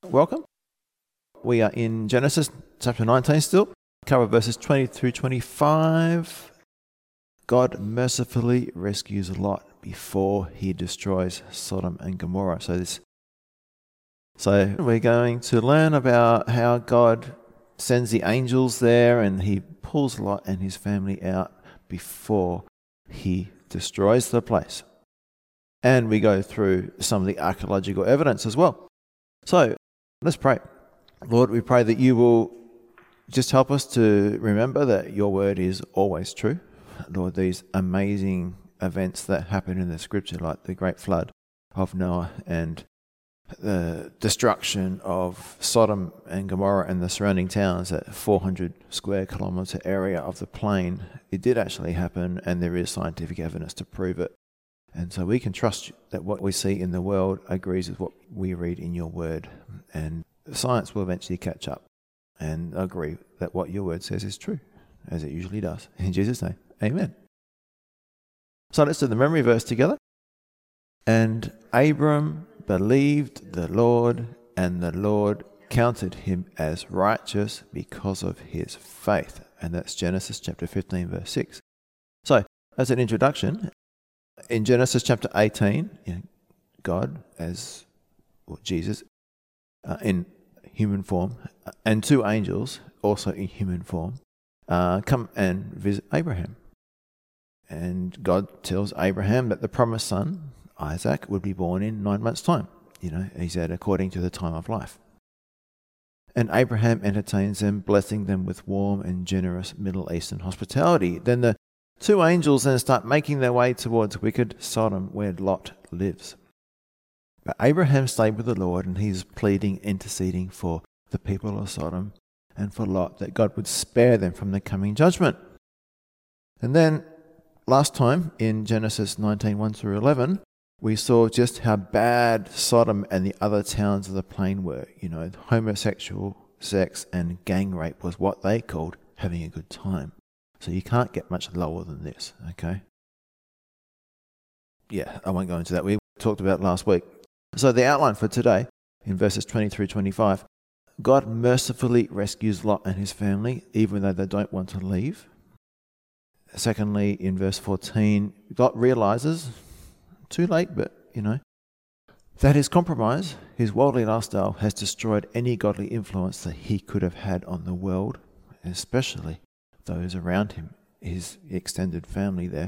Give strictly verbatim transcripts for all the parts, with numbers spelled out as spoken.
Welcome. We are in Genesis chapter nineteen still. Cover verses twenty through twenty-five. God mercifully rescues Lot before he destroys Sodom and Gomorrah. So this, so we're going to learn about how God sends the angels there and he pulls Lot and his family out before he destroys the place. And we go through some of the archaeological evidence as well. So let's pray. Lord, we pray that you will just help us to remember that your word is always true. Lord, these amazing events that happen in the scripture, like the great flood of Noah and the destruction of Sodom and Gomorrah and the surrounding towns, that four hundred square kilometre area of the plain, it did actually happen, and there is scientific evidence to prove it. And so we can trust that what we see in the world agrees with what we read in your word, and science will eventually catch up and agree that what your word says is true, as it usually does. In Jesus' name, amen. So let's do the memory verse together. And Abram believed the Lord, and the Lord counted him as righteous because of his faith. And that's Genesis chapter fifteen, verse six. So, as an introduction, in Genesis chapter eighteen, you know, God, as well, Jesus, uh, in human form, uh, and two angels, also in human form, uh, come and visit Abraham. And God tells Abraham that the promised son, Isaac, would be born in nine months' time. You know, he said, according to the time of life. And Abraham entertains them, blessing them with warm and generous Middle Eastern hospitality. Then the two angels then start making their way towards wicked Sodom, where Lot lives. But Abraham stayed with the Lord, and he's pleading, interceding for the people of Sodom and for Lot, that God would spare them from the coming judgment. And then last time in Genesis nineteen, one through eleven, we saw just how bad Sodom and the other towns of the plain were. You know, homosexual sex and gang rape was what they called having a good time. So you can't get much lower than this, okay? Yeah, I won't go into that. We talked about it last week. So the outline for today, in verses twenty through twenty-five, God mercifully rescues Lot and his family, even though they don't want to leave. Secondly, in verse fourteen, Lot realizes, too late, but, you know, that his compromise, his worldly lifestyle, has destroyed any godly influence that he could have had on the world, especially those around him, his extended family there.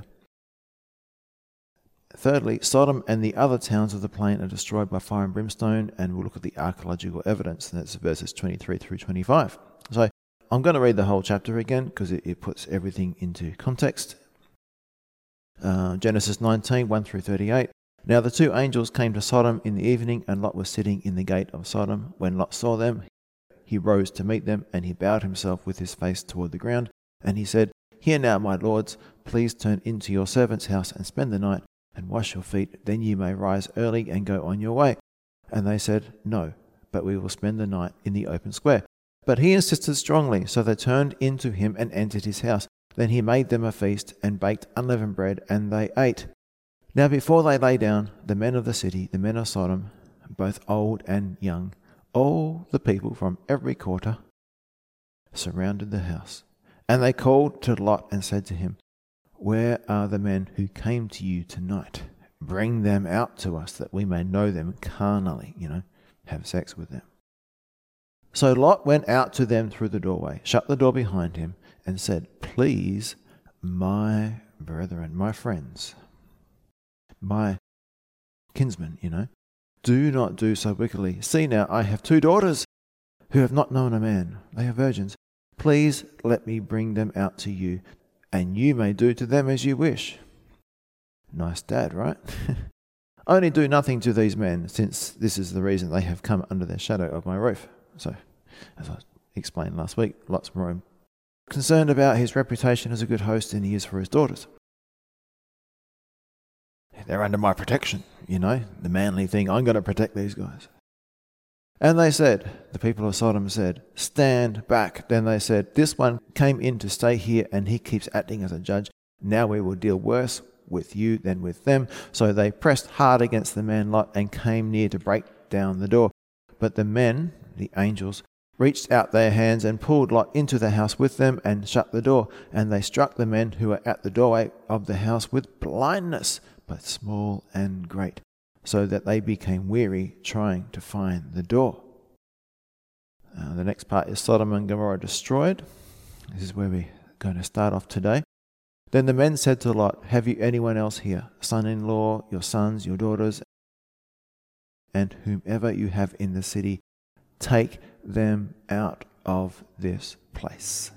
Thirdly, Sodom and the other towns of the plain are destroyed by fire and brimstone, and we'll look at the archaeological evidence, and that's verses twenty-three through twenty-five. So I'm going to read the whole chapter again because it, it puts everything into context. Uh, Genesis nineteen, one through thirty-eight. Now the two angels came to Sodom in the evening, and Lot was sitting in the gate of Sodom. When Lot saw them, he rose to meet them, and he bowed himself with his face toward the ground. And he said, "Hear now, my lords, please turn into your servant's house and spend the night, and wash your feet. Then you may rise early and go on your way." And they said, "No, but we will spend the night in the open square." But he insisted strongly, so they turned into him and entered his house. Then he made them a feast and baked unleavened bread, and they ate. Now before they lay down, the men of the city, the men of Sodom, both old and young, all the people from every quarter, surrounded the house. And they called to Lot and said to him, "Where are the men who came to you tonight? Bring them out to us, that we may know them carnally," you know, have sex with them. So Lot went out to them through the doorway, shut the door behind him, and said, "Please, my brethren, my friends, my kinsmen, you know, do not do so wickedly. See now, I have two daughters who have not known a man. They are virgins. Please let me bring them out to you, and you may do to them as you wish." Nice dad, right? "Only do nothing to these men, since this is the reason they have come under the shadow of my roof." So, as I explained last week, Lot's more concerned about his reputation as a good host than he is for his daughters. They're under my protection, you know, the manly thing. I'm going to protect these guys. And they said, the people of Sodom said, "Stand back." Then they said, "This one came in to stay here, and he keeps acting as a judge. Now we will deal worse with you than with them." So they pressed hard against the man Lot and came near to break down the door. But the men, the angels, reached out their hands and pulled Lot into the house with them and shut the door. And they struck the men who were at the doorway of the house with blindness, both small and great, so that they became weary trying to find the door. Uh, the next part is Sodom and Gomorrah destroyed. This is where we're going to start off today. Then the men said to Lot, "Have you anyone else here, son-in-law, your sons, your daughters, and whomever you have in the city? Take them out of this place."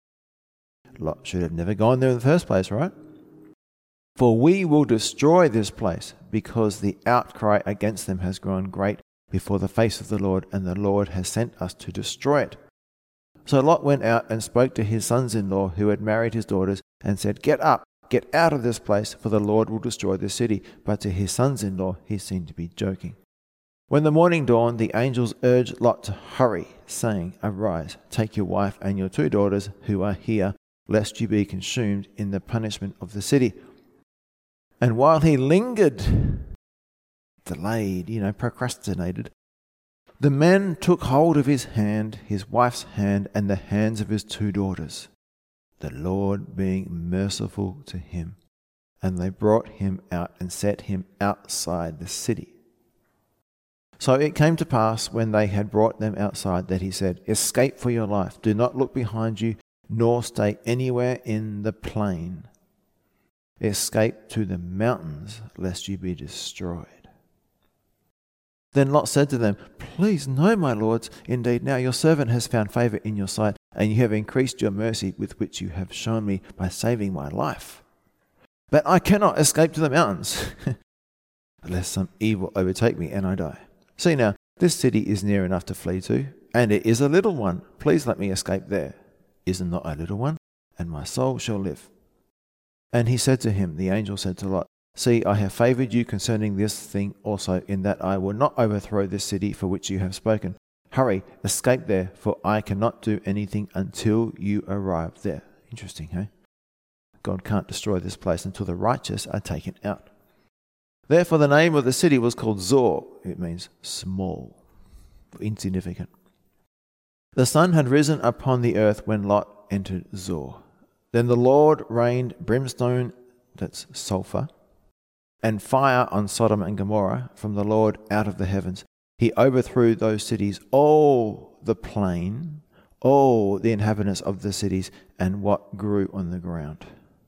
Lot should have never gone there in the first place, right? "For we will destroy this place, because the outcry against them has grown great before the face of the Lord, and the Lord has sent us to destroy it." So Lot went out and spoke to his sons-in-law who had married his daughters and said, "Get up, get out of this place, for the Lord will destroy this city." But to his sons-in-law he seemed to be joking. When the morning dawned, the angels urged Lot to hurry, saying, "Arise, take your wife and your two daughters who are here, lest you be consumed in the punishment of the city." And while he lingered, delayed, you know, procrastinated, the men took hold of his hand, his wife's hand, and the hands of his two daughters, the Lord being merciful to him. And they brought him out and set him outside the city. So it came to pass, when they had brought them outside, that he said, "Escape for your life. Do not look behind you, nor stay anywhere in the plain. Escape to the mountains, lest you be destroyed." Then Lot said to them, "Please no, my lords, indeed now your servant has found favour in your sight, and you have increased your mercy with which you have shown me by saving my life. But I cannot escape to the mountains, lest some evil overtake me and I die. See now, this city is near enough to flee to, and it is a little one. Please let me escape there. Is it not a little one? And my soul shall live." And he said to him, the angel said to Lot, "See, I have favoured you concerning this thing also, in that I will not overthrow this city for which you have spoken. Hurry, escape there, for I cannot do anything until you arrive there." Interesting, hey? God can't destroy this place until the righteous are taken out. Therefore the name of the city was called Zor. It means small, insignificant. The sun had risen upon the earth when Lot entered Zor. Then the Lord rained brimstone, that's sulphur, and fire on Sodom and Gomorrah from the Lord out of the heavens. He overthrew those cities, all the plain, all the inhabitants of the cities, and what grew on the ground.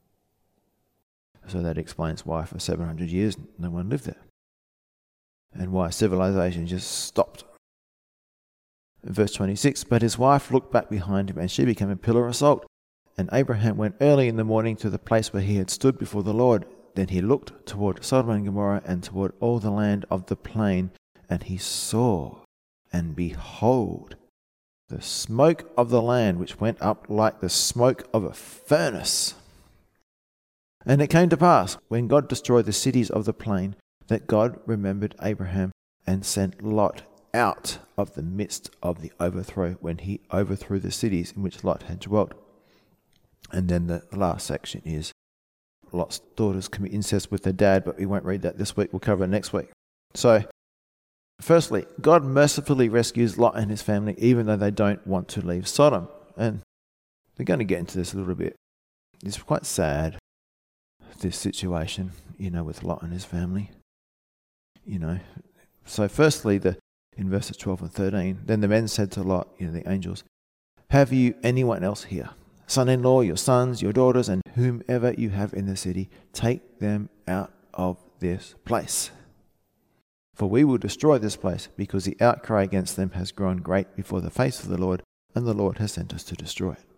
So that explains why for seven hundred years no one lived there, and why civilization just stopped. Verse twenty-six, "But his wife looked back behind him, and she became a pillar of salt. And Abraham went early in the morning to the place where he had stood before the Lord. Then he looked toward Sodom and Gomorrah and toward all the land of the plain, and he saw, and behold, the smoke of the land which went up like the smoke of a furnace. And it came to pass, when God destroyed the cities of the plain, that God remembered Abraham and sent Lot out of the midst of the overthrow, when he overthrew the cities in which Lot had dwelt." And then the last section is Lot's daughters commit incest with their dad, but we won't read that this week. We'll cover it next week. So, firstly, God mercifully rescues Lot and his family, even though they don't want to leave Sodom. And we're going to get into this a little bit. It's quite sad, this situation, you know, with Lot and his family. You know, so firstly, the in verses twelve and thirteen, then the men said to Lot, you know, the angels, "Have you anyone else here? Son-in-law, your sons, your daughters, and whomever you have in the city, take them out of this place. For we will destroy this place, because the outcry against them has grown great before the face of the Lord, and the Lord has sent us to destroy it."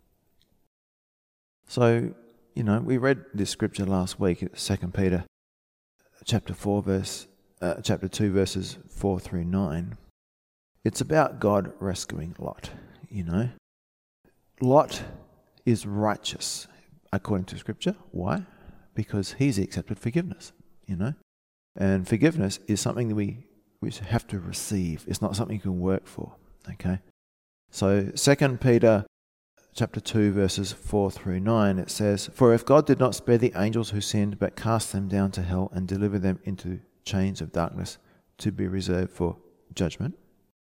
So, you know, we read this scripture last week at Second Peter chapter four, verse uh, chapter two, verses four through nine. It's about God rescuing Lot. You know, Lot is righteous according to Scripture. Why? Because he's accepted forgiveness, you know. And forgiveness is something that we, we have to receive. It's not something you can work for, okay? So Second Peter chapter two, verses four through nine, it says, "For if God did not spare the angels who sinned, but cast them down to hell and delivered them into chains of darkness to be reserved for judgment,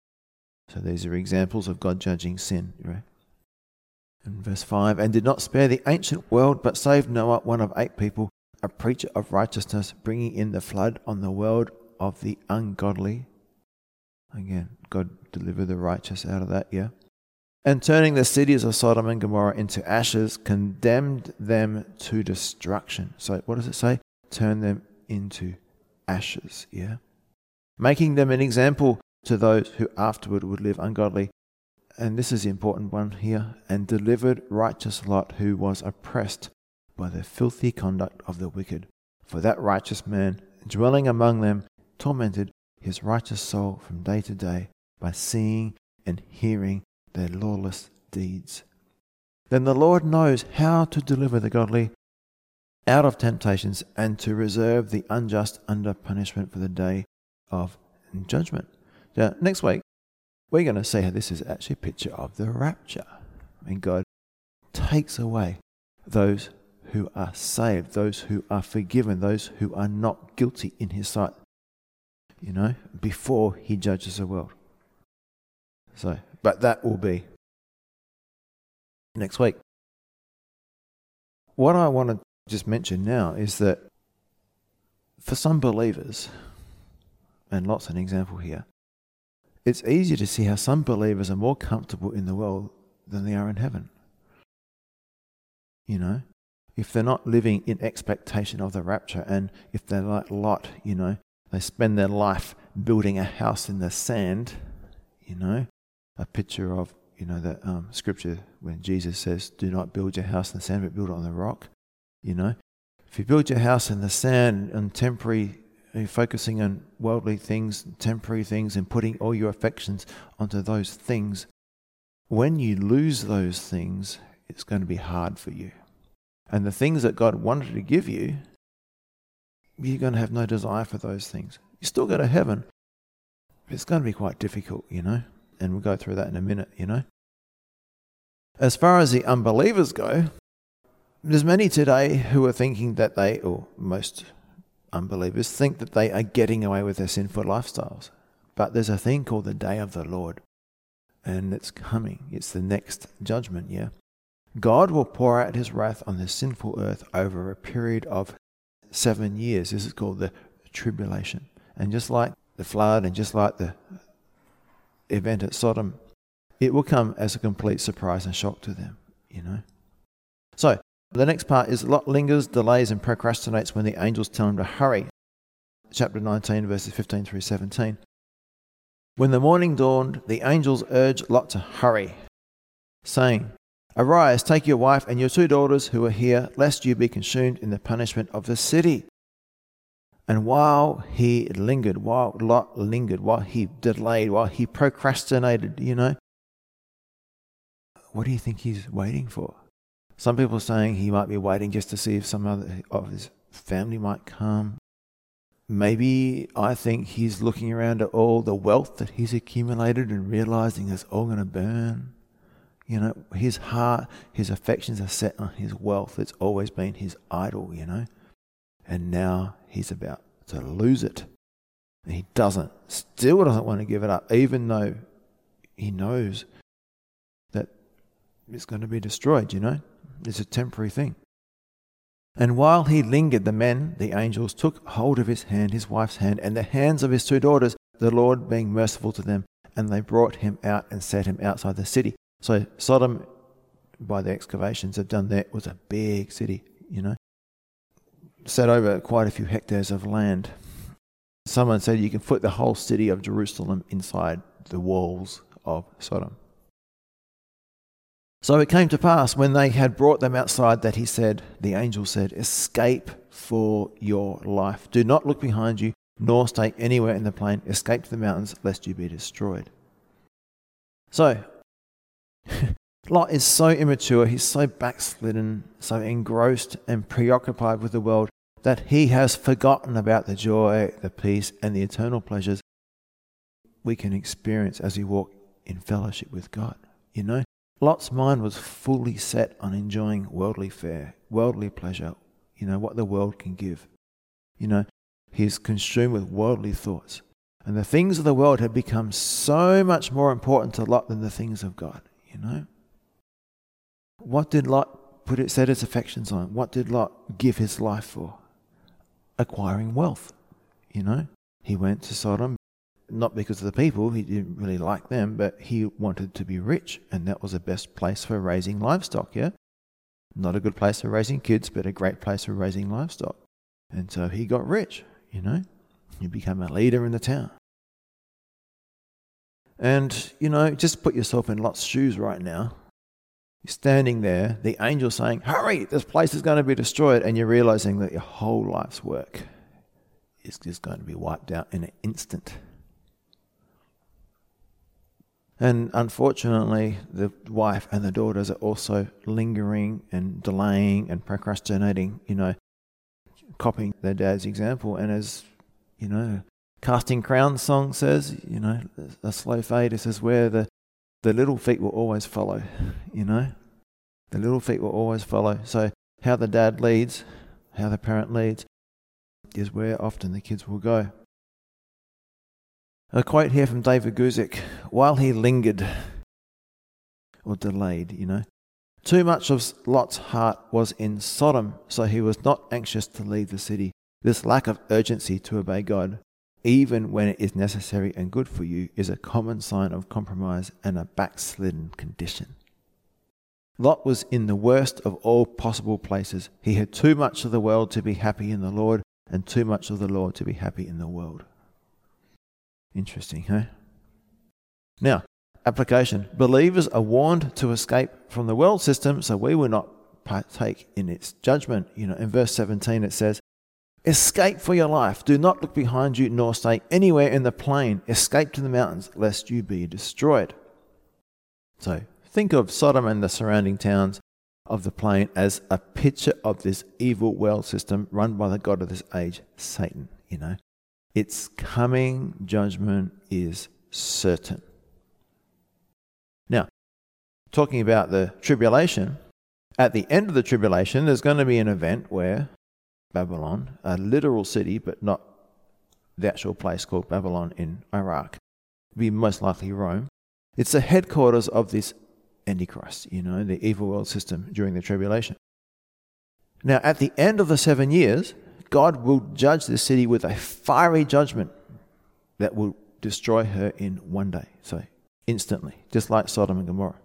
So these are examples of God judging sin, right? In verse five, and did not spare the ancient world, but saved Noah, one of eight people, a preacher of righteousness, bringing in the flood on the world of the ungodly. Again, God delivered the righteous out of that, yeah. And turning the cities of Sodom and Gomorrah into ashes, condemned them to destruction. So what does it say? Turn them into ashes, yeah. Making them an example to those who afterward would live ungodly. And this is the important one here. And delivered righteous Lot, who was oppressed by the filthy conduct of the wicked. For that righteous man, dwelling among them, tormented his righteous soul from day to day by seeing and hearing their lawless deeds. Then the Lord knows how to deliver the godly out of temptations and to reserve the unjust under punishment for the day of judgment. Now, next week, we're going to see how this is actually a picture of the rapture. I mean, God takes away those who are saved, those who are forgiven, those who are not guilty in his sight, you know, before he judges the world. So, but that will be next week. What I want to just mention now is that for some believers, and Lot's an example here, it's easier to see how some believers are more comfortable in the world than they are in heaven. You know, if they're not living in expectation of the rapture, and if they're like Lot, you know, they spend their life building a house in the sand, you know, a picture of, you know, that um, scripture when Jesus says, do not build your house in the sand, but build it on the rock, you know. If you build your house in the sand on temporary, you're focusing on worldly things, temporary things, and putting all your affections onto those things, when you lose those things, it's going to be hard for you. And the things that God wanted to give you, you're going to have no desire for those things. You still go to heaven, but it's going to be quite difficult, you know, and we'll go through that in a minute, you know. As far as the unbelievers go, there's many today who are thinking that they, or most unbelievers think that they are getting away with their sinful lifestyles. But there's a thing called the day of the Lord, and it's coming. It's the next judgment, yeah. God will pour out his wrath on the sinful earth over a period of seven years. This is called the tribulation. And just like the flood and just like the event at Sodom, it will come as a complete surprise and shock to them, you know. So, the next part is Lot lingers, delays, and procrastinates when the angels tell him to hurry. Chapter nineteen, verses fifteen through seventeen. When the morning dawned, the angels urged Lot to hurry, saying, Arise, take your wife and your two daughters who are here, lest you be consumed in the punishment of the city. And while he lingered, while Lot lingered, while he delayed, while he procrastinated, you know, what do you think he's waiting for? Some people are saying he might be waiting just to see if some other of his family might come. Maybe I think he's looking around at all the wealth that he's accumulated and realizing it's all going to burn. You know, his heart, his affections are set on his wealth. It's always been his idol, you know. And now he's about to lose it. And he doesn't, still doesn't want to give it up, even though he knows that it's going to be destroyed, you know. It's a temporary thing. And while he lingered, the men, the angels, took hold of his hand, his wife's hand, and the hands of his two daughters, the Lord being merciful to them, and they brought him out and set him outside the city. So Sodom, by the excavations they've done there, was a big city, you know, set over quite a few hectares of land. Someone said you can put the whole city of Jerusalem inside the walls of Sodom. So it came to pass when they had brought them outside that he said, the angel said, escape for your life. Do not look behind you, nor stay anywhere in the plain. Escape to the mountains, lest you be destroyed. So, Lot is so immature, he's so backslidden, so engrossed and preoccupied with the world that he has forgotten about the joy, the peace, and the eternal pleasures we can experience as we walk in fellowship with God, you know. Lot's mind was fully set on enjoying worldly fare, worldly pleasure, you know, what the world can give. You know, he's consumed with worldly thoughts. And the things of the world had become so much more important to Lot than the things of God, you know. What did Lot put it, set his affections on? What did Lot give his life for? Acquiring wealth, you know. He went to Sodom, not because of the people, he didn't really like them, but he wanted to be rich, and that was the best place for raising livestock, yeah? Not a good place for raising kids, but a great place for raising livestock. And so he got rich, you know. He became a leader in the town. And, you know, just put yourself in Lot's shoes right now. You're standing there, the angel saying, hurry, this place is going to be destroyed, and you're realizing that your whole life's work is just going to be wiped out in an instant. And unfortunately, the wife and the daughters are also lingering and delaying and procrastinating, you know, copying their dad's example. And as, you know, Casting Crowns song says, you know, a slow fade, it says where the, the little feet will always follow, you know. The little feet will always follow. So how the dad leads, how the parent leads, is where often the kids will go. A quote here from David Guzik: while he lingered, or delayed, you know, too much of Lot's heart was in Sodom, so he was not anxious to leave the city. This lack of urgency to obey God, even when it is necessary and good for you, is a common sign of compromise and a backslidden condition. Lot was in the worst of all possible places. He had too much of the world to be happy in the Lord, and too much of the Lord to be happy in the world. Interesting, huh? Now, application. Believers are warned to escape from the world system so we will not partake in its judgment. You know, in verse seventeen it says, escape for your life. Do not look behind you nor stay anywhere in the plain. Escape to the mountains lest you be destroyed. So think of Sodom and the surrounding towns of the plain as a picture of this evil world system run by the god of this age, Satan, you know. Its coming judgment is certain. Now, talking about the tribulation, at the end of the tribulation, there's going to be an event where Babylon, a literal city, but not the actual place called Babylon in Iraq, will be most likely Rome. It's the headquarters of this Antichrist, you know, the evil world system during the tribulation. Now, at the end of the seven years, God will judge this city with a fiery judgment that will destroy her in one day. So, instantly, just like Sodom and Gomorrah.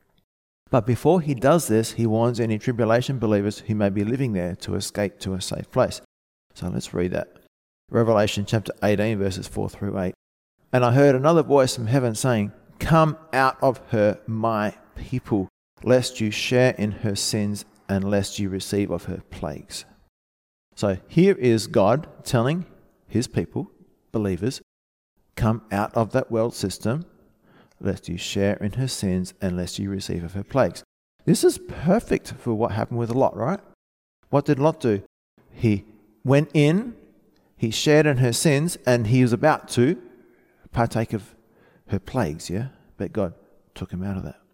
But before he does this, he warns any tribulation believers who may be living there to escape to a safe place. So let's read that. Revelation chapter eighteen, verses four through eight. And I heard another voice from heaven saying, come out of her, my people, lest you share in her sins and lest you receive of her plagues. So here is God telling his people, believers, come out of that world system, lest you share in her sins and lest you receive of her plagues. This is perfect for what happened with Lot, right? What did Lot do? He went in, he shared in her sins, and he was about to partake of her plagues, yeah? But God took him out of that.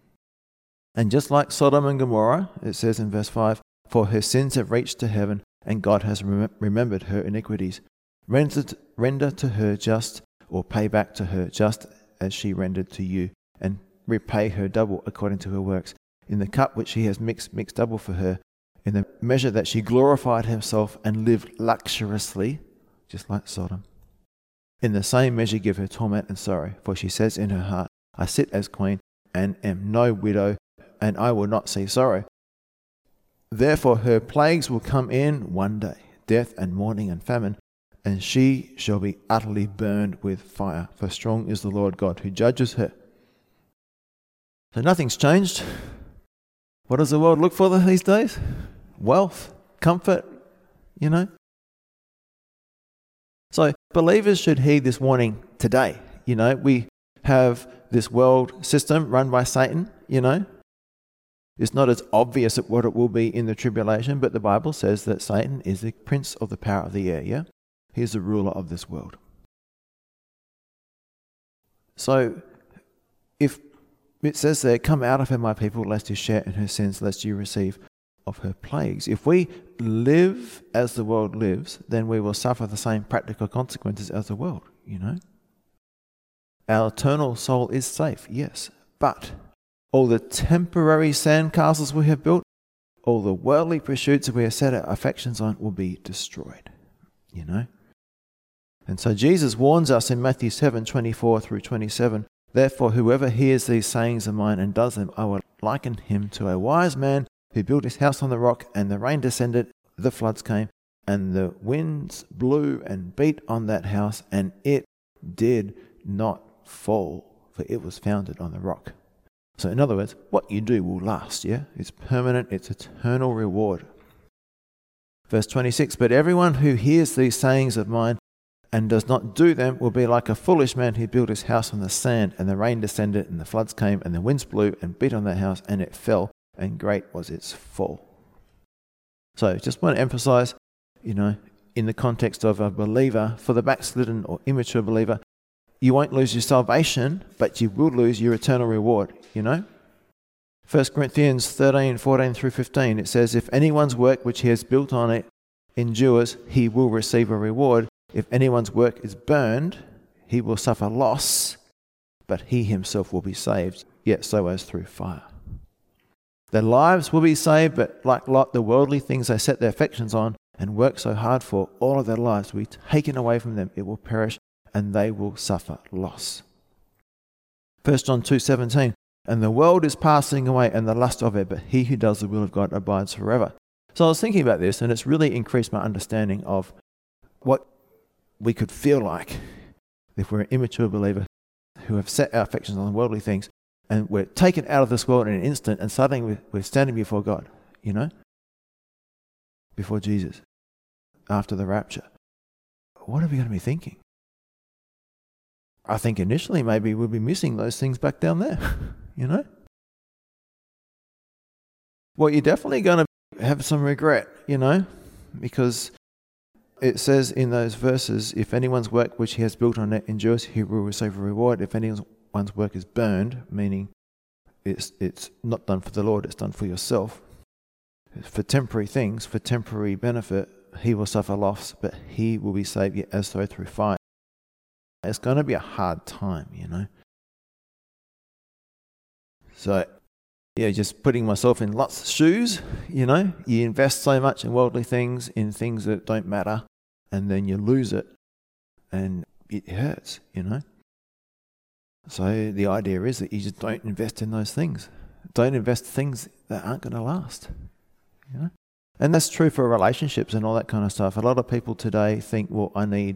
And just like Sodom and Gomorrah, it says in verse five, for her sins have reached to heaven, and God has rem- remembered her iniquities. Render, render to her just, or pay back to her just as she rendered to you, and repay her double according to her works. In the cup which he has mixed, mix double for her. In the measure that she glorified herself and lived luxuriously, just like Sodom. In the same measure give her torment and sorrow, for she says in her heart, I sit as queen, and am no widow, and I will not see sorrow. Therefore her plagues will come in one day, death and mourning and famine, and she shall be utterly burned with fire, for strong is the Lord God who judges her. So nothing's changed. What does the world look for these days? Wealth, comfort, you know. So believers should heed this warning today. You know, we have this world system run by Satan, you know. It's not as obvious at what it will be in the tribulation, but the Bible says that Satan is the prince of the power of the air, yeah? He's the ruler of this world. So, if it says there, come out of her, my people, lest you share in her sins, lest you receive of her plagues. If we live as the world lives, then we will suffer the same practical consequences as the world, you know. Our eternal soul is safe, yes, but all the temporary sandcastles we have built, all the worldly pursuits that we have set our affections on will be destroyed, you know. And so Jesus warns us in Matthew seven, twenty-four through twenty-seven, therefore whoever hears these sayings of mine and does them, I will liken him to a wise man who built his house on the rock, and the rain descended, the floods came, and the winds blew and beat on that house, and it did not fall, for it was founded on the rock. So in other words, what you do will last, yeah? It's permanent, it's eternal reward. Verse twenty-six, but everyone who hears these sayings of mine and does not do them will be like a foolish man who built his house on the sand, and the rain descended, and the floods came, and the winds blew and beat on that house, and it fell, and great was its fall. So just want to emphasize, you know, in the context of a believer, for the backslidden or immature believer, you won't lose your salvation, but you will lose your eternal reward, you know. First Corinthians thirteen, fourteen through fifteen, it says, if anyone's work which he has built on it endures, he will receive a reward. If anyone's work is burned, he will suffer loss, but he himself will be saved, yet so as through fire. Their lives will be saved, but like Lot, the worldly things they set their affections on and work so hard for, all of their lives will be taken away from them. It will perish, and they will suffer loss. First John two seventeen, and the world is passing away and the lust of it, but he who does the will of God abides forever. So I was thinking about this, and it's really increased my understanding of what we could feel like if we're an immature believer who have set our affections on worldly things, and we're taken out of this world in an instant, and suddenly we're standing before God, you know, before Jesus, after the rapture. What are we going to be thinking? I think initially maybe we'll be missing those things back down there, you know. Well, you're definitely going to have some regret, you know, because it says in those verses, if anyone's work which he has built on it endures, he will receive a reward. If anyone's work is burned, meaning it's it's not done for the Lord, it's done for yourself, for temporary things, for temporary benefit, he will suffer loss, but he will be saved yet as though through fire. It's going to be a hard time, you know. So, yeah, just putting myself in Lot's shoes, you know, you invest so much in worldly things, in things that don't matter, and then you lose it, and it hurts, you know. So the idea is that you just don't invest in those things. Don't invest in things that aren't going to last, you know. And that's true for relationships and all that kind of stuff. A lot of people today think, well, I need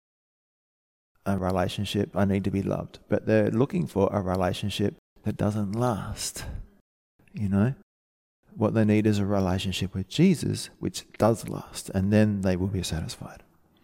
a relationship, I need to be loved. But they're looking for a relationship that doesn't last, you know. What they need is a relationship with Jesus, which does last, and then they will be satisfied.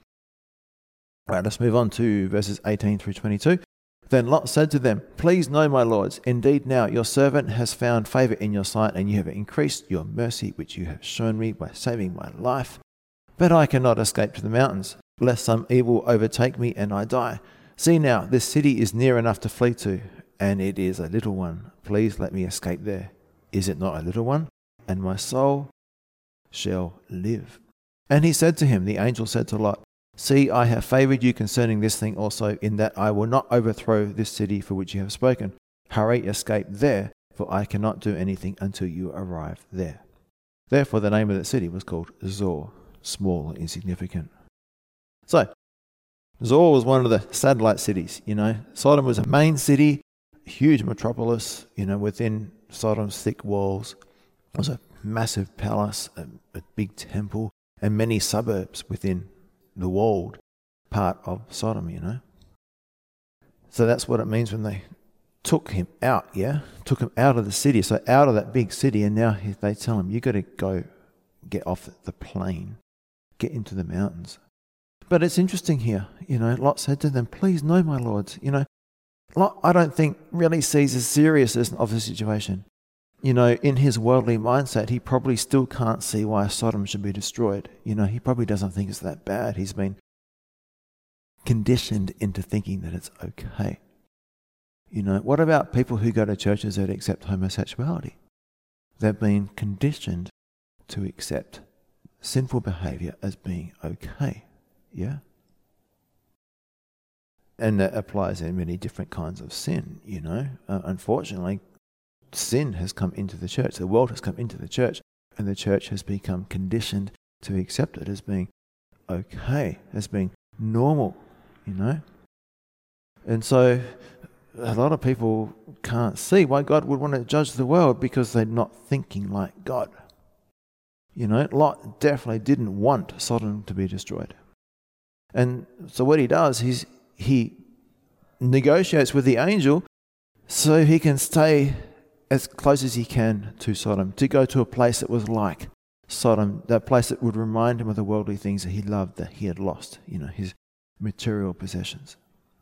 All right, let's move on to verses eighteen through twenty-two. Then Lot said to them, please know, my lords, indeed now your servant has found favour in your sight, and you have increased your mercy which you have shown me by saving my life. But I cannot escape to the mountains, lest some evil overtake me and I die. See now, this city is near enough to flee to, and it is a little one. Please let me escape there. Is it not a little one? And my soul shall live. And he said to him, the angel said to Lot, see, I have favoured you concerning this thing also, in that I will not overthrow this city for which you have spoken. Hurry, escape there, for I cannot do anything until you arrive there. Therefore the name of the city was called Zoar, small and insignificant. So, Zoar was one of the satellite cities, you know. Sodom was a main city, a huge metropolis, you know, within Sodom's thick walls. It was a massive palace, a, a big temple, and many suburbs within the walled part of Sodom, you know. So that's what it means when they took him out, yeah? Took him out of the city, so out of that big city, and now they tell him, you got to go get off the plain, get into the mountains. But it's interesting here, you know, Lot said to them, please know, my lords, you know, Lot, I don't think really sees the seriousness of the situation. You know, in his worldly mindset, he probably still can't see why Sodom should be destroyed. You know, he probably doesn't think it's that bad. He's been conditioned into thinking that it's okay. You know, what about people who go to churches that accept homosexuality? They've been conditioned to accept sinful behaviour as being okay. Yeah? And that applies in many different kinds of sin, you know. Uh, unfortunately, sin has come into the church. The world has come into the church, and the church has become conditioned to accept it as being okay, as being normal, you know. And so a lot of people can't see why God would want to judge the world, because they're not thinking like God. You know, Lot definitely didn't want Sodom to be destroyed. And so what he does is he negotiates with the angel so he can stay as close as he can to Sodom, to go to a place that was like Sodom, that place that would remind him of the worldly things that he loved, that he had lost, you know, his material possessions.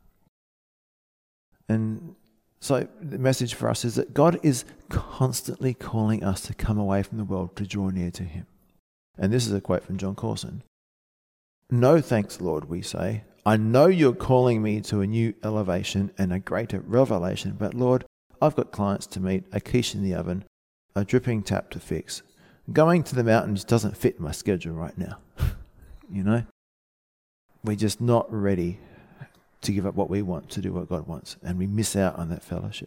And so the message for us is that God is constantly calling us to come away from the world, to draw near to him. And this is a quote from John Corson. "No thanks, Lord, we say. I know you're calling me to a new elevation and a greater revelation, but Lord, I've got clients to meet, a quiche in the oven, a dripping tap to fix. Going to the mountains doesn't fit my schedule right now." You know? We're just not ready to give up what we want to do what God wants, and we miss out on that fellowship.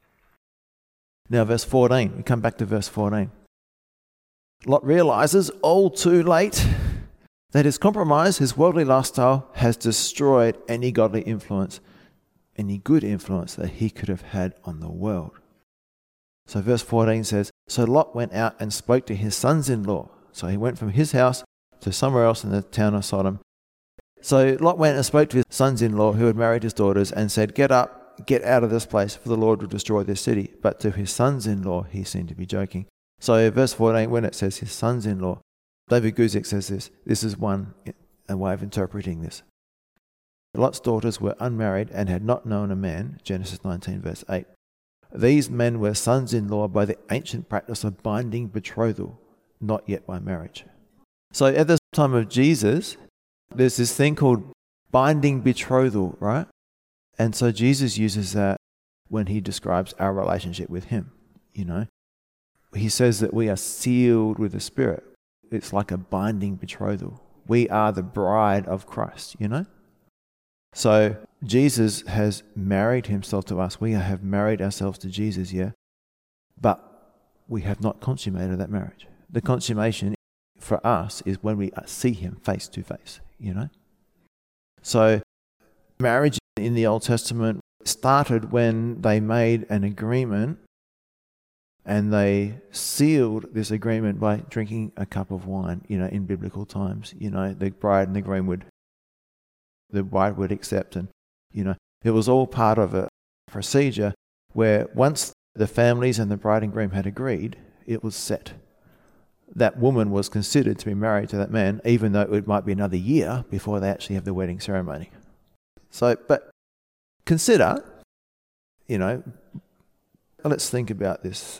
Now, verse fourteen, we come back to verse fourteen. Lot realizes all too late that his compromise, his worldly lifestyle, has destroyed any godly influence, any good influence that he could have had on the world. So verse fourteen says, "So Lot went out and spoke to his sons-in-law." So he went from his house to somewhere else in the town of Sodom. So Lot went and spoke to his sons-in-law who had married his daughters and said, "Get up, get out of this place, for the Lord will destroy this city." But to his sons-in-law, he seemed to be joking. So verse fourteen, when it says his sons-in-law, David Guzik says this. This is one a way of interpreting this. Lot's daughters were unmarried and had not known a man, Genesis nineteen, verse eight. These men were sons-in-law by the ancient practice of binding betrothal, not yet by marriage. So at the time of Jesus, there's this thing called binding betrothal, right? And so Jesus uses that when he describes our relationship with him, you know. He says that we are sealed with the Spirit. It's like a binding betrothal. We are the bride of Christ, you know. So Jesus has married himself to us. We have married ourselves to Jesus, yeah. But we have not consummated that marriage. The consummation for us is when we see him face to face, you know. So marriage in the Old Testament started when they made an agreement, and they sealed this agreement by drinking a cup of wine, you know, in biblical times. You know, the bride and the groom would, the bride would accept, and, you know, it was all part of a procedure where once the families and the bride and groom had agreed, it was set. That woman was considered to be married to that man, even though it might be another year before they actually have the wedding ceremony. So, but consider, you know, let's think about this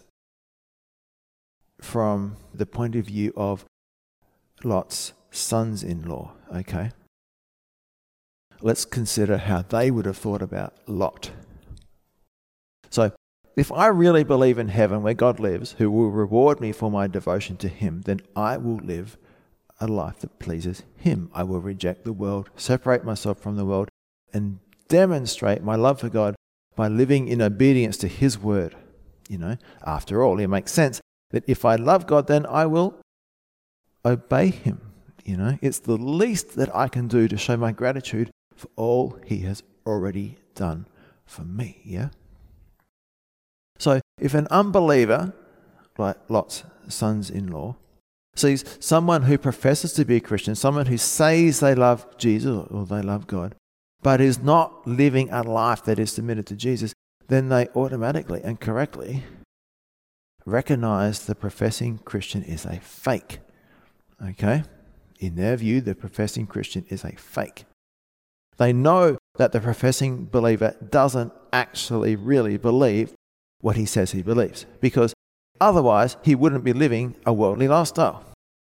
from the point of view of Lot's sons-in-law, okay? Let's consider how they would have thought about Lot. So, if I really believe in heaven where God lives, who will reward me for my devotion to him, then I will live a life that pleases him. I will reject the world, separate myself from the world, and demonstrate my love for God by living in obedience to his word. You know, after all, it makes sense that if I love God, then I will obey him. You know, it's the least that I can do to show my gratitude for all he has already done for me, yeah? So if an unbeliever, like Lot's sons-in-law, sees someone who professes to be a Christian, someone who says they love Jesus or they love God, but is not living a life that is submitted to Jesus, then they automatically and correctly recognize the professing Christian is a fake. Okay? In their view, the professing Christian is a fake. They know that the professing believer doesn't actually really believe what he says he believes, because otherwise he wouldn't be living a worldly lifestyle.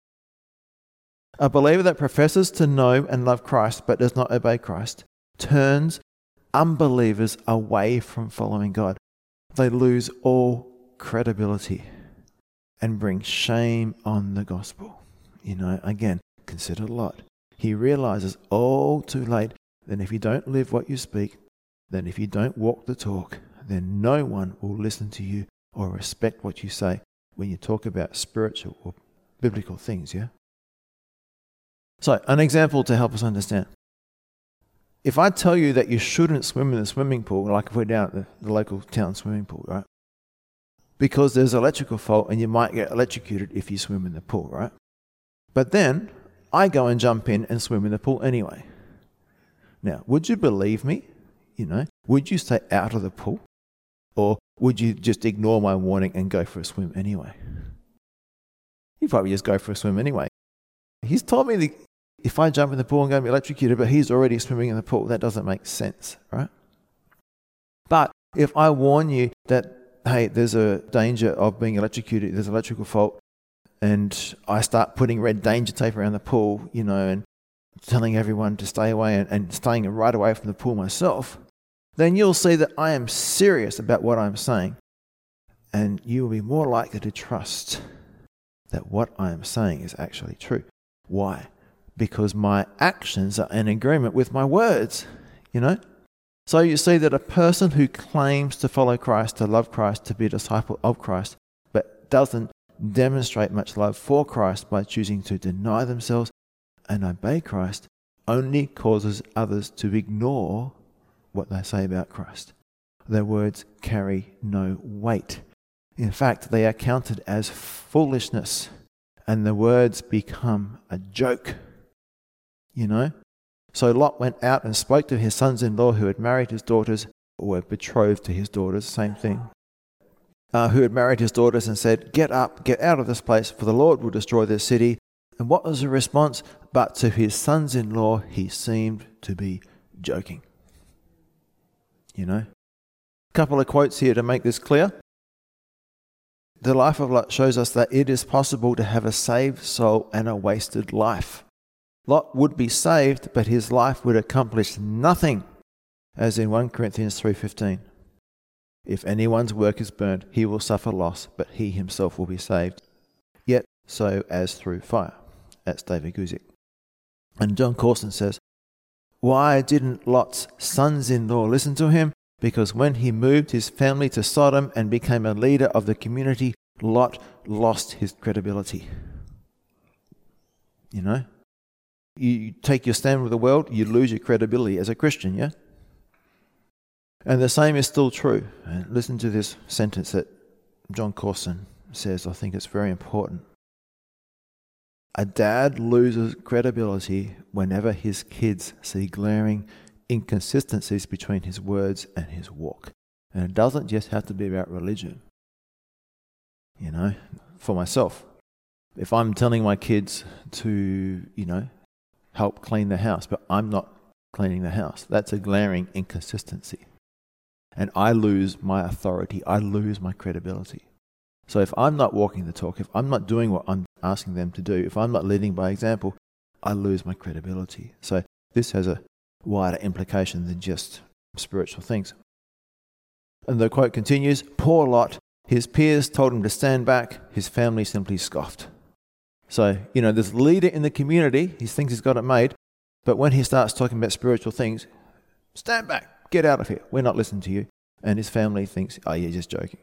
A believer that professes to know and love Christ but does not obey Christ turns unbelievers away from following God. They lose all credibility and bring shame on the gospel. You know, again, consider Lot. He realizes all too late that if you don't live what you speak, then if you don't walk the talk, then no one will listen to you or respect what you say when you talk about spiritual or biblical things, yeah? So, an example to help us understand. If I tell you that you shouldn't swim in the swimming pool, like if we're down at the, the local town swimming pool, right? Because there's an electrical fault and you might get electrocuted if you swim in the pool, right? But then I go and jump in and swim in the pool anyway. Now, would you believe me? You know, would you stay out of the pool? Or would you just ignore my warning and go for a swim anyway? You'd probably just go for a swim anyway. He's told me that if I jump in the pool, I'm going to be electrocuted, but he's already swimming in the pool. That doesn't make sense, right? But if I warn you that, hey, there's a danger of being electrocuted, there's an electrical fault, and I start putting red danger tape around the pool, you know, and telling everyone to stay away and, and staying right away from the pool myself, then you'll see that I am serious about what I'm saying, and you will be more likely to trust that what I am saying is actually true. Why? Because my actions are in agreement with my words, you know? So you see that a person who claims to follow Christ, to love Christ, to be a disciple of Christ, but doesn't demonstrate much love for Christ by choosing to deny themselves and obey Christ, only causes others to ignore what they say about Christ. Their words carry no weight. In fact, they are counted as foolishness, and the words become a joke. You know? So Lot went out and spoke to his sons-in-law who had married his daughters, or were betrothed to his daughters, same thing, uh, who had married his daughters, and said, "Get up, get out of this place, for the Lord will destroy this city." And what was the response? But to his sons-in-law he seemed to be joking. You know? A couple of quotes here to make this clear. The life of Lot shows us that it is possible to have a saved soul and a wasted life. Lot would be saved, but his life would accomplish nothing, as in First Corinthians three fifteen. If anyone's work is burned, he will suffer loss, but he himself will be saved, yet so as through fire. That's David Guzik. And John Corson says, why didn't Lot's sons-in-law listen to him? Because when he moved his family to Sodom and became a leader of the community, Lot lost his credibility. You know? You take your stand with the world, you lose your credibility as a Christian, yeah? And the same is still true. And listen to this sentence that John Corson says. I think it's very important. A dad loses credibility whenever his kids see glaring inconsistencies between his words and his walk. And it doesn't just have to be about religion. You know, for myself, if I'm telling my kids to, you know, help clean the house, but I'm not cleaning the house, that's a glaring inconsistency. And I lose my authority, I lose my credibility. So if I'm not walking the talk, if I'm not doing what I'm asking them to do, if I'm not leading by example, I lose my credibility. So this has a wider implication than just spiritual things. And the quote continues, poor Lot, his peers told him to stand back, his family simply scoffed. So, you know, this leader in the community, he thinks he's got it made, but when he starts talking about spiritual things, stand back, get out of here, we're not listening to you. And his family thinks, oh, you're just joking.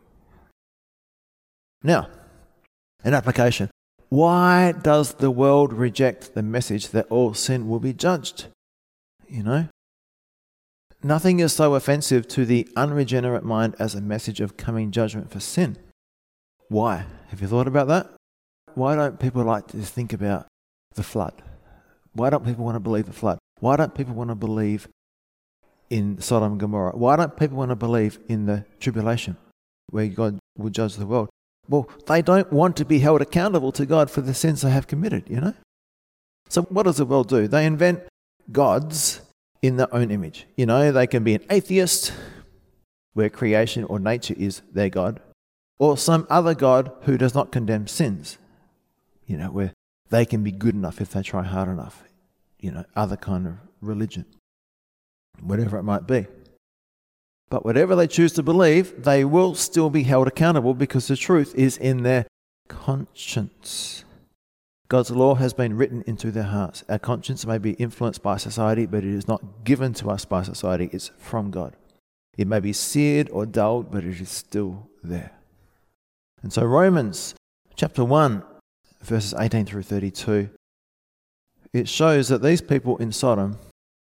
Now, an application. Why does the world reject the message that all sin will be judged? You know? Nothing is so offensive to the unregenerate mind as a message of coming judgment for sin. Why? Have you thought about that? Why don't people like to think about the flood? Why don't people want to believe the flood? Why don't people want to believe in Sodom and Gomorrah? Why don't people want to believe in the tribulation where God will judge the world? Well, they don't want to be held accountable to God for the sins they have committed, you know? So what does the world do? They invent gods in their own image. You know, they can be an atheist, where creation or nature is their God, or some other God who does not condemn sins, you know, where they can be good enough if they try hard enough, you know, other kind of religion, whatever it might be. But whatever they choose to believe, they will still be held accountable because the truth is in their conscience. God's law has been written into their hearts. Our conscience may be influenced by society, but it is not given to us by society. It's from God. It may be seared or dulled, but it is still there. And so Romans chapter one, verses eighteen through thirty-two, it shows that these people in Sodom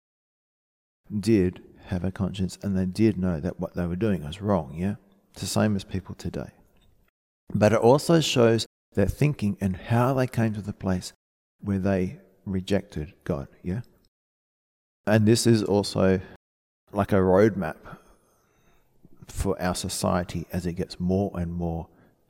did have a conscience and they did know that what they were doing was wrong, yeah? It's the same as people today. But it also shows their thinking and how they came to the place where they rejected God, yeah? And this is also like a roadmap for our society as it gets more and more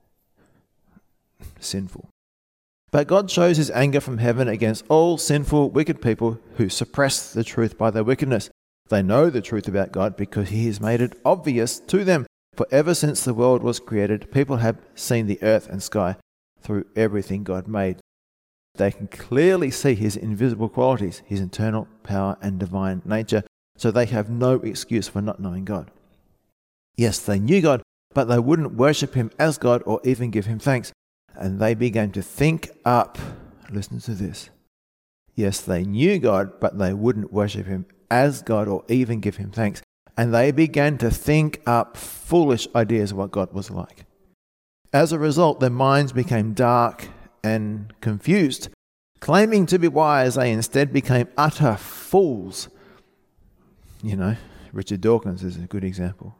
sinful. But God shows his anger from heaven against all sinful, wicked people who suppress the truth by their wickedness. They know the truth about God because he has made it obvious to them. For ever since the world was created, people have seen the earth and sky through everything God made. They can clearly see his invisible qualities, his eternal power and divine nature, so they have no excuse for not knowing God. Yes, they knew God, but they wouldn't worship him as God or even give him thanks. And they began to think up, listen to this. Yes, they knew God, but they wouldn't worship him as God or even give him thanks. And they began to think up foolish ideas of what God was like. As a result, their minds became dark and confused. Claiming to be wise, they instead became utter fools. You know, Richard Dawkins is a good example.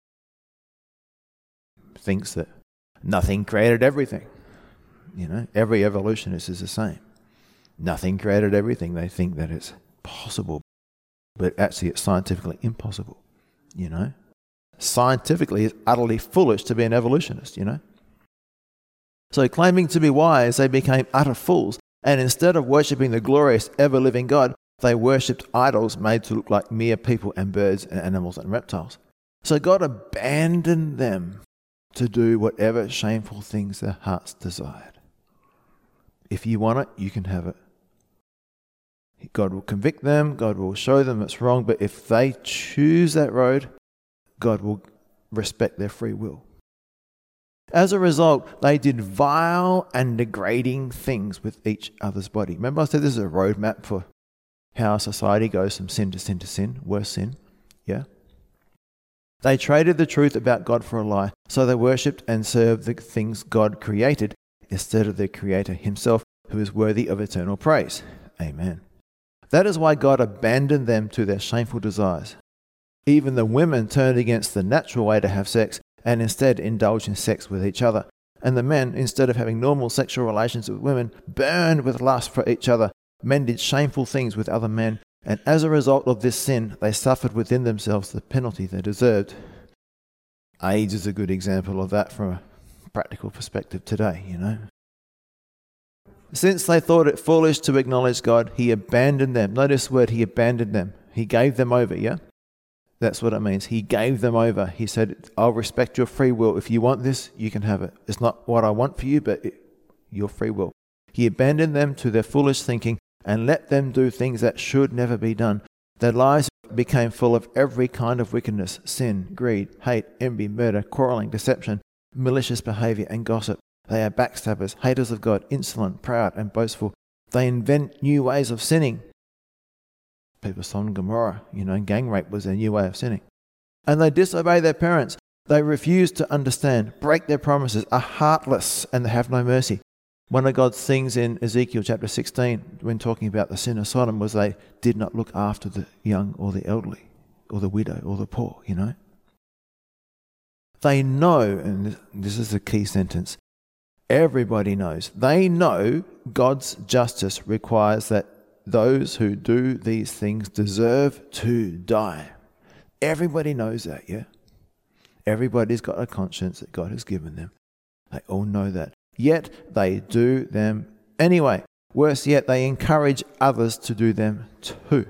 Thinks that nothing created everything. You know, every evolutionist is the same. Nothing created everything. They think that it's possible, but actually it's scientifically impossible, you know. Scientifically, it's utterly foolish to be an evolutionist, you know. So claiming to be wise, they became utter fools, and instead of worshipping the glorious, ever-living God, they worshipped idols made to look like mere people and birds and animals and reptiles. So God abandoned them to do whatever shameful things their hearts desired. If you want it, you can have it. God will convict them, God will show them it's wrong, but if they choose that road, God will respect their free will. As a result, they did vile and degrading things with each other's body. Remember I said this is a roadmap for how society goes from sin to sin to sin, worse sin, yeah? They traded the truth about God for a lie, so they worshipped and served the things God created instead of the Creator himself, who is worthy of eternal praise. Amen. That is why God abandoned them to their shameful desires. Even the women turned against the natural way to have sex and instead indulged in sex with each other. And the men, instead of having normal sexual relations with women, burned with lust for each other. Men did shameful things with other men, and as a result of this sin, they suffered within themselves the penalty they deserved. AIDS is a good example of that from a practical perspective today, you know. Since they thought it foolish to acknowledge God, he abandoned them. Notice the word, he abandoned them. He gave them over, yeah? That's what it means. He gave them over. He said, I'll respect your free will. If you want this, you can have it. It's not what I want for you, but it, your free will. He abandoned them to their foolish thinking and let them do things that should never be done. Their lives became full of every kind of wickedness, sin, greed, hate, envy, murder, quarreling, deception, malicious behavior, and gossip. They are backstabbers, haters of God, insolent, proud, and boastful. They invent new ways of sinning. People of Sodom and Gomorrah, you know, gang rape was their new way of sinning. And they disobey their parents. They refuse to understand, break their promises, are heartless, and they have no mercy. One of God's things in Ezekiel chapter sixteen, when talking about the sin of Sodom, was they did not look after the young or the elderly, or the widow or the poor, you know. They know, and this is the key sentence, everybody knows, they know God's justice requires that those who do these things deserve to die. Everybody knows that, yeah? Everybody's got a conscience that God has given them. They all know that. Yet they do them anyway. Worse yet, they encourage others to do them too.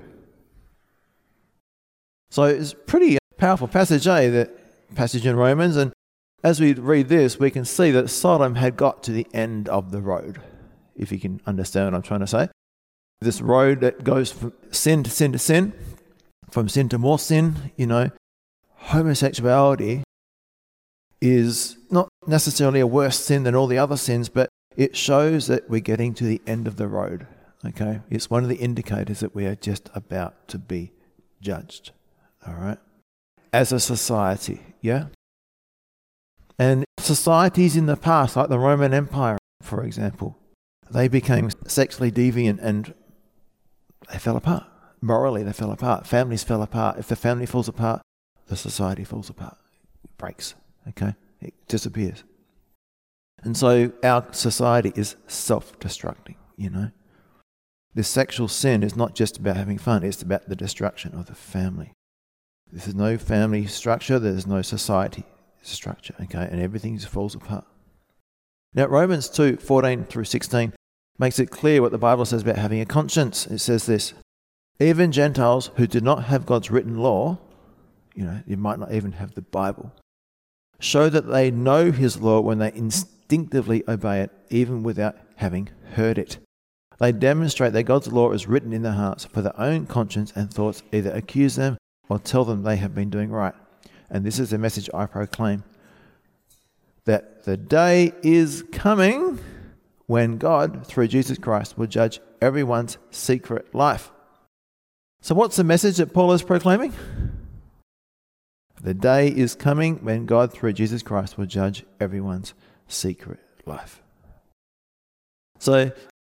So it's a pretty powerful passage, eh? That passage in Romans. And as we read this, we can see that Sodom had got to the end of the road, if you can understand what I'm trying to say. This road that goes from sin to sin to sin, from sin to more sin, you know. Homosexuality is not necessarily a worse sin than all the other sins, but it shows that we're getting to the end of the road, okay? It's one of the indicators that we are just about to be judged, all right? as a society, yeah? And societies in the past, like the Roman Empire, for example, they became sexually deviant and they fell apart. Morally, they fell apart. Families fell apart. If the family falls apart, the society falls apart. It breaks, okay? It disappears. And so our society is self-destructing, you know? This sexual sin is not just about having fun, it's about the destruction of the family. There's no family structure, there's no society structure, okay? And everything just falls apart. Now, Romans two, fourteen through sixteen makes it clear what the Bible says about having a conscience. It says this: even Gentiles who do not have God's written law, you know, you might not even have the Bible, show that they know his law when they instinctively obey it, even without having heard it. They demonstrate that God's law is written in their hearts, for their own conscience and thoughts either accuse them or tell them they have been doing right. And this is the message I proclaim, that the day is coming when God, through Jesus Christ, will judge everyone's secret life. So what's the message that Paul is proclaiming? The day is coming when God, through Jesus Christ, will judge everyone's secret life. So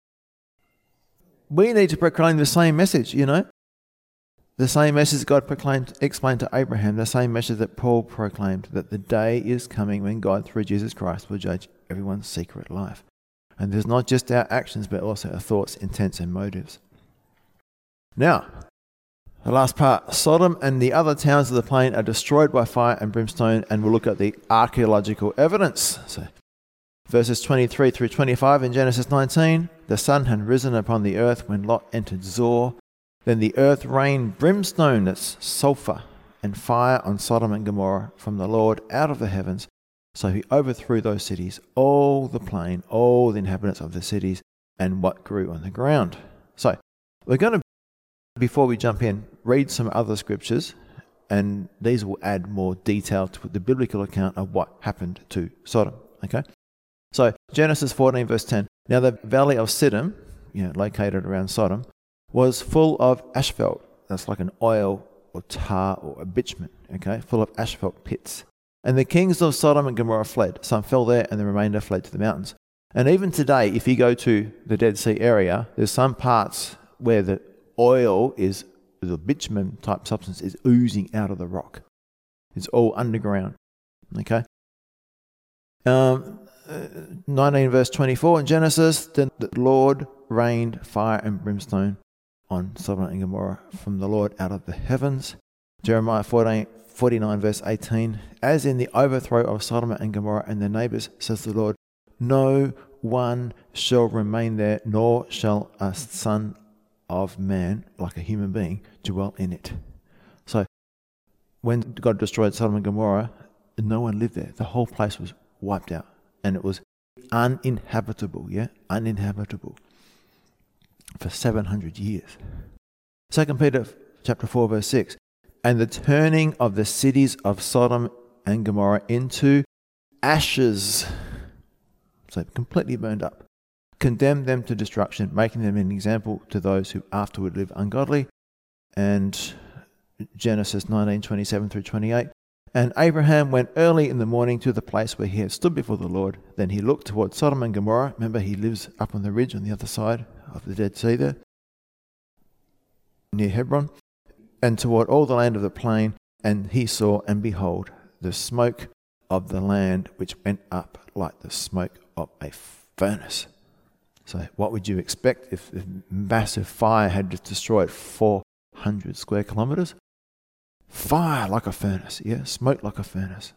we need to proclaim the same message, you know. The same message God proclaimed, explained to Abraham, the same message that Paul proclaimed, that the day is coming when God, through Jesus Christ, will judge everyone's secret life. And there's not just our actions, but also our thoughts, intents, and motives. Now, the last part, Sodom and the other towns of the plain are destroyed by fire and brimstone, and we'll look at the archaeological evidence. So, verses twenty-three through twenty-five in Genesis nineteen, the sun had risen upon the earth when Lot entered Zoar. Then the earth rained brimstone, that's sulfur, and fire on Sodom and Gomorrah from the Lord out of the heavens. So he overthrew those cities, all the plain, all the inhabitants of the cities, and what grew on the ground. So we're going to, before we jump in, read some other scriptures, and these will add more detail to the biblical account of what happened to Sodom. Okay? So Genesis fourteen verse ten. Now the valley of Siddim, you know, located around Sodom, was full of asphalt. That's like an oil or tar or a bitumen, okay, full of asphalt pits. And the kings of Sodom and Gomorrah fled. Some fell there, and the remainder fled to the mountains. And even today, if you go to the Dead Sea area, there's some parts where the oil is, the bitumen type substance is oozing out of the rock. It's all underground, okay? Um, nineteen verse twenty-four in Genesis, then the Lord rained fire and brimstone on Sodom and Gomorrah from the Lord out of the heavens. Jeremiah fourteen, forty-nine verse eighteen, as in the overthrow of Sodom and Gomorrah and their neighbours, says the Lord, no one shall remain there, nor shall a son of man, like a human being, dwell in it. So when God destroyed Sodom and Gomorrah, no one lived there. The whole place was wiped out, and it was uninhabitable, yeah, uninhabitable for seven hundred years. Second Peter chapter four verse six, and the turning of the cities of Sodom and Gomorrah into ashes, so completely burned up, condemned them to destruction, making them an example to those who afterward live ungodly. And Genesis nineteen twenty-seven through twenty-eight, and Abraham went early in the morning to the place where he had stood before the Lord. Then he looked towards Sodom and Gomorrah. Remember, he lives up on the ridge on the other side of the Dead Sea there, near Hebron, and toward all the land of the plain. And he saw, and behold, the smoke of the land which went up like the smoke of a furnace. So what would you expect if a massive fire had just destroyed four hundred square kilometres? Fire like a furnace, yeah, smoke like a furnace.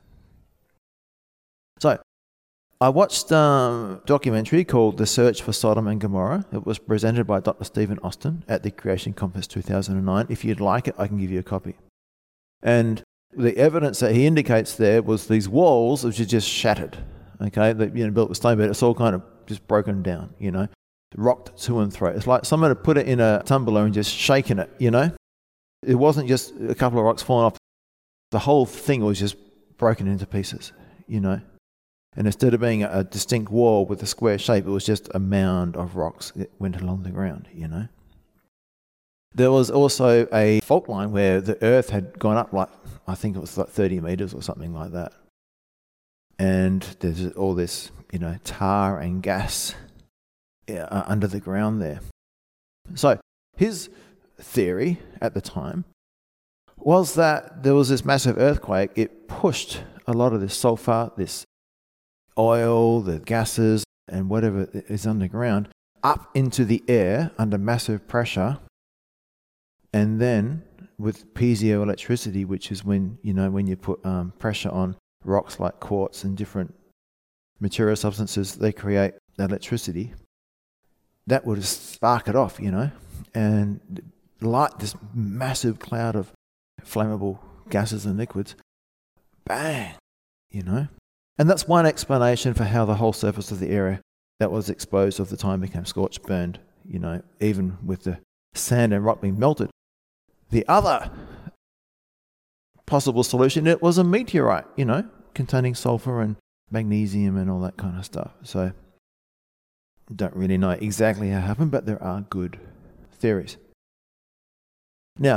So I watched um, a documentary called The Search for Sodom and Gomorrah. It was presented by Doctor Stephen Austin at the Creation Conference two thousand nine. If you'd like it, I can give you a copy. And the evidence that he indicates there was these walls which are just shattered, okay, that, you know, built with stone, but it's all kind of just broken down, you know, rocked to and fro. It's like someone had put it in a tumbler and just shaken it, you know. It wasn't just a couple of rocks falling off. The whole thing was just broken into pieces, you know. And instead of being a distinct wall with a square shape, it was just a mound of rocks that went along the ground, you know. There was also a fault line where the earth had gone up like, I think it was like thirty meters or something like that. And there's all this, you know, tar and gas uh, under the ground there. So his theory at the time was that there was this massive earthquake. It pushed a lot of this sulfur, this oil, the gases, and whatever is underground up into the air under massive pressure. And then with piezoelectricity, which is when, you know, when you put um, pressure on rocks like quartz and different material substances, they create electricity. That would spark it off, you know, and light this massive cloud of flammable gases and liquids. Bang, you know. And that's one explanation for how the whole surface of the area that was exposed of the time became scorched, burned, you know, even with the sand and rock being melted. The other possible solution, it was a meteorite, you know, containing sulfur and magnesium and all that kind of stuff. So, don't really know exactly how it happened, but there are good theories. Now,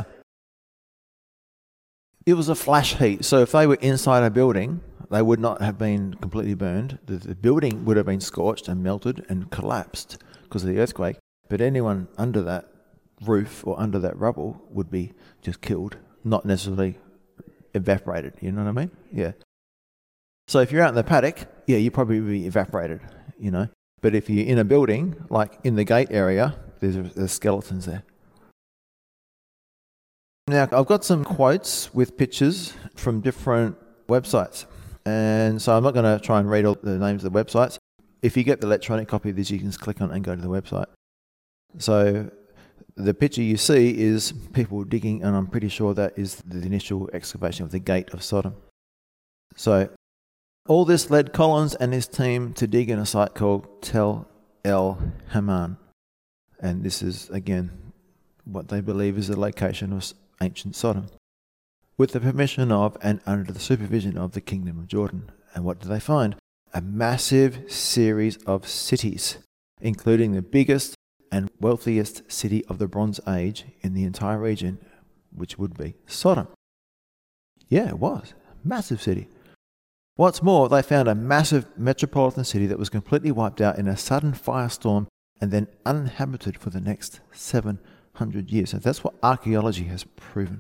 it was a flash heat, so if they were inside a building, they would not have been completely burned. The, the building would have been scorched and melted and collapsed because of the earthquake, but anyone under that roof or under that rubble would be just killed, not necessarily evaporated, you know what I mean? Yeah. So if you're out in the paddock, yeah, you probably be evaporated, you know. But if you're in a building, like in the gate area, there's, there's skeletons there. Now, I've got some quotes with pictures from different websites. And so I'm not going to try and read all the names of the websites. If you get the electronic copy of this, you can just click on it and go to the website. So the picture you see is people digging, and I'm pretty sure that is the initial excavation of the gate of Sodom. So all this led Collins and his team to dig in a site called Tel El Haman. And this is, again, what they believe is the location of ancient Sodom, with the permission of and under the supervision of the Kingdom of Jordan. And what do they find? A massive series of cities, including the biggest and wealthiest city of the Bronze Age in the entire region, which would be Sodom. Yeah, it was. Massive city. What's more, they found a massive metropolitan city that was completely wiped out in a sudden firestorm and then uninhabited for the next seven hundred years. So that's what archaeology has proven.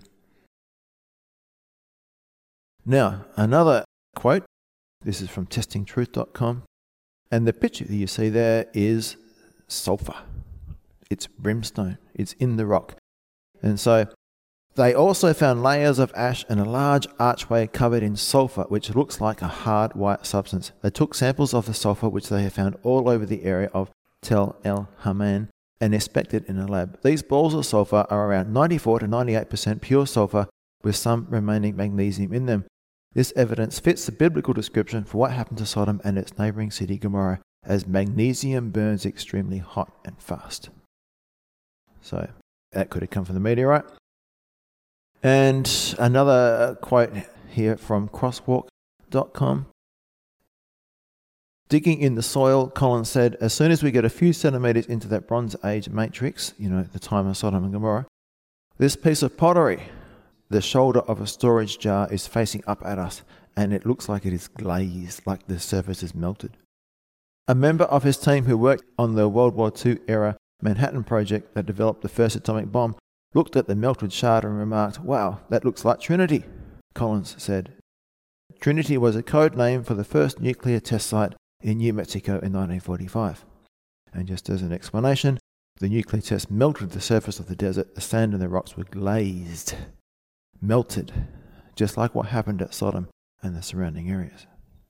Now, another quote. This is from testing truth dot com. And the picture that you see there is sulfur. It's brimstone. It's in the rock. And so they also found layers of ash and a large archway covered in sulfur, which looks like a hard white substance. They took samples of the sulfur, which they have found all over the area of Tel El Haman, and inspected in a lab. These balls of sulfur are around ninety-four to ninety-eight percent pure sulfur with some remaining magnesium in them. This evidence fits the biblical description for what happened to Sodom and its neighboring city Gomorrah, as magnesium burns extremely hot and fast. So that could have come from the meteorite. And another quote here from crosswalk dot com. Digging in the soil, Collins said, as soon as we get a few centimetres into that Bronze Age matrix, you know, the time of Sodom and Gomorrah, this piece of pottery, the shoulder of a storage jar, is facing up at us, and it looks like it is glazed, like the surface is melted. A member of his team who worked on the World War Two era Manhattan Project that developed the first atomic bomb looked at the melted shard and remarked, wow, that looks like Trinity, Collins said. Trinity was a code name for the first nuclear test site in New Mexico in nineteen forty-five. And just as an explanation, the nuclear test melted the surface of the desert. The sand and the rocks were glazed, melted, just like what happened at Sodom and the surrounding areas.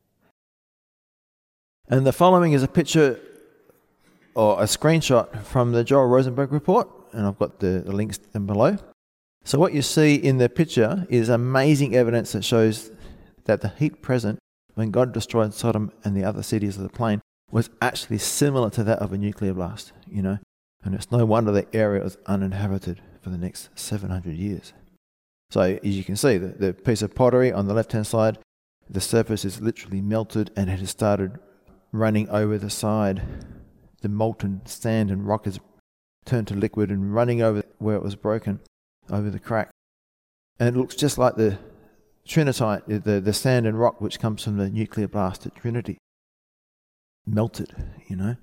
And the following is a picture or a screenshot from the Joel Rosenberg report, and I've got the, the links down below. So what you see in the picture is amazing evidence that shows that the heat present when God destroyed Sodom and the other cities of the plain was actually similar to that of a nuclear blast, you know. And it's no wonder the area was uninhabited for the next seven hundred years. So as you can see, the, the piece of pottery on the left-hand side, the surface is literally melted and it has started running over the side. The molten sand and rock is turned to liquid and running over where it was broken, over the crack. And it looks just like the trinitite, the, the sand and rock which comes from the nuclear blast at Trinity. Melted, you know.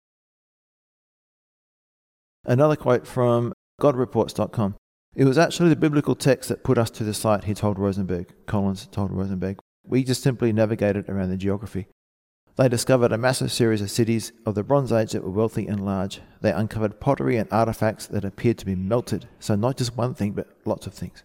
Another quote from God Reports dot com. It was actually the biblical text that put us to the site, he told Rosenberg. Collins told Rosenberg. We just simply navigated around the geography. They discovered a massive series of cities of the Bronze Age that were wealthy and large. They uncovered pottery and artifacts that appeared to be melted. So not just one thing, but lots of things.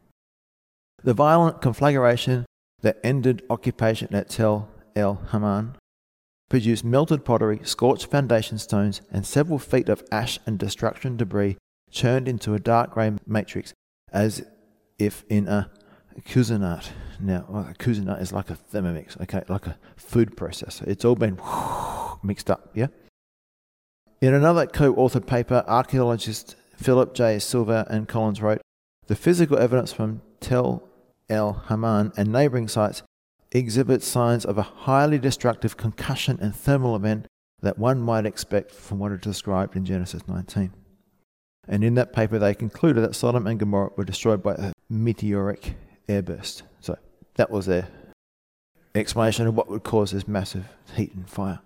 The violent conflagration that ended occupation at Tel El Haman produced melted pottery, scorched foundation stones, and several feet of ash and destruction debris churned into a dark grey matrix as if in a Cuisinart. Now, a Cuisinart is like a Thermomix, okay, like a food processor. It's all been mixed up, yeah? In another co-authored paper, archaeologist Philip J. Silver and Collins wrote, the physical evidence from Tel El Haman and neighbouring sites exhibits signs of a highly destructive concussion and thermal event that one might expect from what is described in Genesis nineteen. And in that paper, they concluded that Sodom and Gomorrah were destroyed by a meteoric airburst. So that was their explanation of what would cause this massive heat and fire.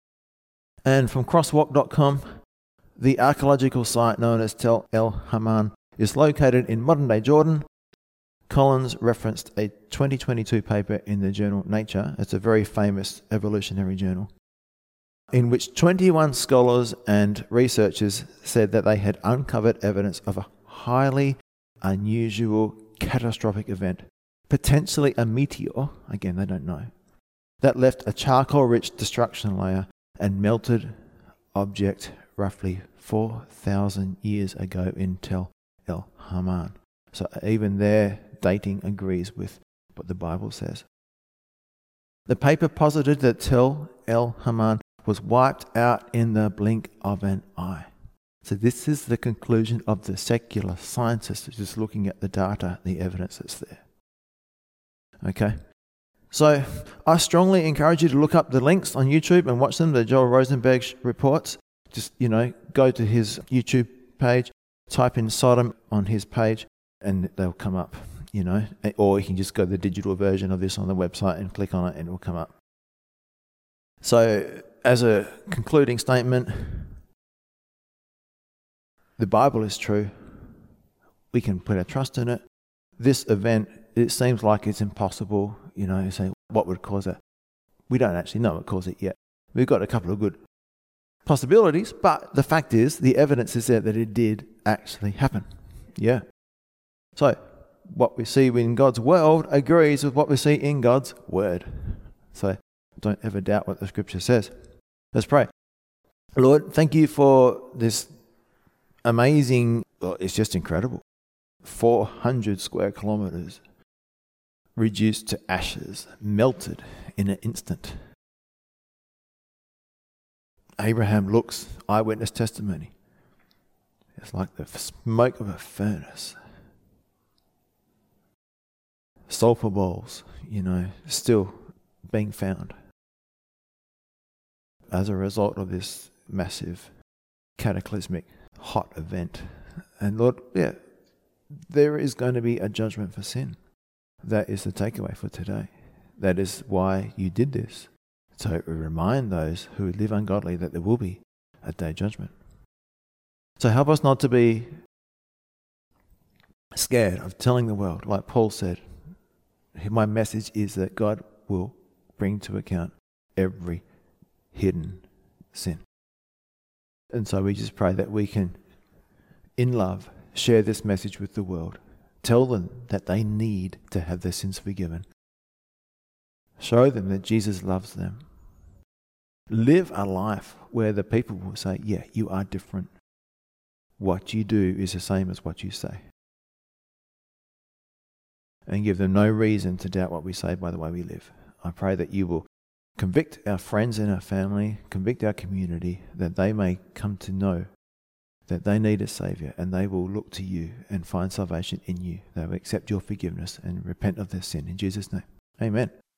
And from crosswalk dot com, the archaeological site known as Tel El Haman is located in modern-day Jordan. Collins referenced a twenty twenty-two paper in the journal Nature. It's a very famous evolutionary journal, in which twenty-one scholars and researchers said that they had uncovered evidence of a highly unusual catastrophic event, potentially a meteor, again they don't know, that left a charcoal-rich destruction layer and melted object roughly four thousand years ago in Tel El Haman. So even their dating agrees with what the Bible says. The paper posited that Tel El Haman was wiped out in the blink of an eye. So this is the conclusion of the secular scientists just looking at the data, the evidence that's there. Okay? So I strongly encourage you to look up the links on YouTube and watch them, the Joel Rosenberg reports. Just, you know, go to his YouTube page, type in Sodom on his page, and they'll come up, you know. Or you can just go to the digital version of this on the website and click on it and it will come up. So as a concluding statement, the Bible is true. We can put our trust in it. This event, it seems like it's impossible. You know, you say, what would cause it? We don't actually know what caused it yet. We've got a couple of good possibilities, but the fact is, the evidence is there that it did actually happen. Yeah. So, what we see in God's world agrees with what we see in God's word. So, don't ever doubt what the scripture says. Let's pray. Lord, thank you for this amazing, well, it's just incredible. four hundred square kilometers reduced to ashes, melted in an instant. Abraham looks, eyewitness testimony. It's like the smoke of a furnace. Sulfur bowls, you know, still being found as a result of this massive cataclysmic hot event. And Lord, yeah, there is going to be a judgment for sin. That is the takeaway for today. That is why you did this. So remind those who live ungodly that there will be a day of judgment. So help us not to be scared of telling the world, like Paul said. My message is that God will bring to account every hidden sin. And so we just pray that we can, in love, share this message with the world. Tell them that they need to have their sins forgiven. Show them that Jesus loves them. Live a life where the people will say, yeah, you are different. What you do is the same as what you say. And give them no reason to doubt what we say by the way we live. I pray that you will convict our friends and our family, convict our community, that they may come to know that they need a Saviour and they will look to you and find salvation in you. They will accept your forgiveness and repent of their sin. In Jesus' name, amen.